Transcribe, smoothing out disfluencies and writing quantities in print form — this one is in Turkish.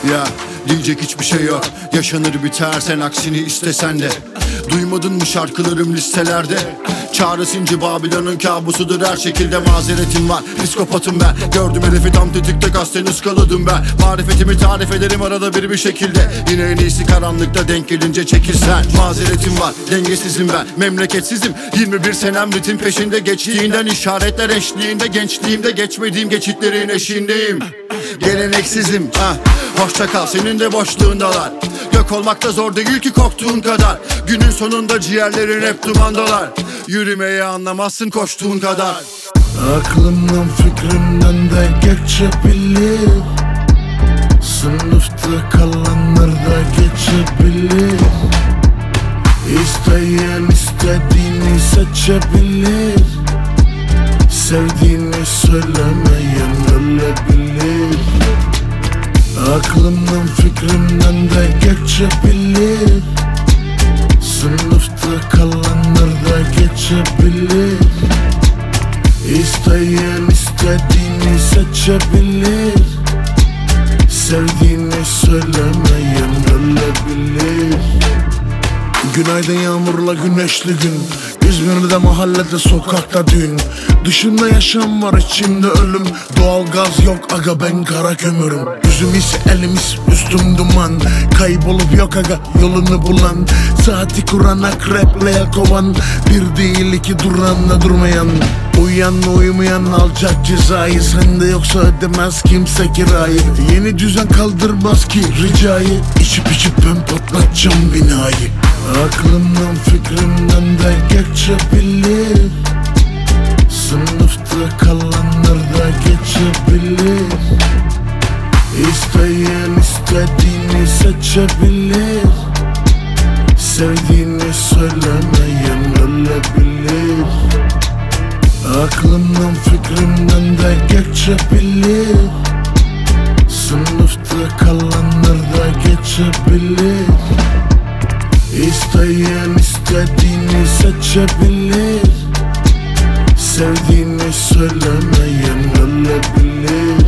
Ya diyecek hiçbir şey yok, yaşanır biter sen aksini istesen de. Duymadın mı şarkılarım listelerde? Çaresince Babilon'un kabusudur her şekilde. Mazeretim var, psikopatım ben. Gördüm hedefi tam tetikte, kasten ıskaladım ben. Marifetimi tarif ederim arada bir şekilde. Yine en iyisi karanlıkta, denk gelince çekilsen. Mazeretim var, dengesizim ben, memleketsizim. 21 senem ritim peşinde, geçtiğinden işaretler eşliğinde. Gençliğimde geçmediğim geçitlerin eşiğindeyim. Geleneksizim, hoşça kal, senin de boşluğundalar. Gök olmakta zor değil ki korktuğun kadar. Günün sonunda ciğerlerin hep dumandalar. Yürümeyi anlamazsın koştuğun kadar. Aklımdan fikrimden de geçebilir. Sınıfta kalanlar da geçebilir. İsteyen istediğini seçebilir. Sevdiğini söylemeyen ölebilir. Aklımdan fikrimden de geçebilir. Sınıfta kalanlar da geçebilir. İsteyen istediğini seçebilir. Sevdiğini söylemeyen ölebilir. Günaydın yağmurla güneşli gün. İzmir'de mahallede sokakta düğün. Dışında yaşam var, içimde ölüm. Doğalgaz yok aga, ben kara kömürüm. Yüzüm ise elimiz, üstüm duman. Kaybolup yok aga yolunu bulan. Saati kuran akreple kovan. Bir değil iki duranla durmayan. Uyuyan uyumayan alacak cezayı. Sende yoksa ödemez kimse kirayı. Yeni düzen kaldırmaz ki ricayı. İçip ben patlatacağım binayı. Aklımdan fikrimden de geçebilir. Sınıfta kalanlar da geçebilir. İsteyen istediğini seçebilir. Sevdiğini söylemeyen ölebilir. Aklımdan fikrimden de geçebilir. Sınıfta kalanlar da geçebilir. İsteyen istediğini seçebilir. Sevdiğini söylemeyen ölebilir.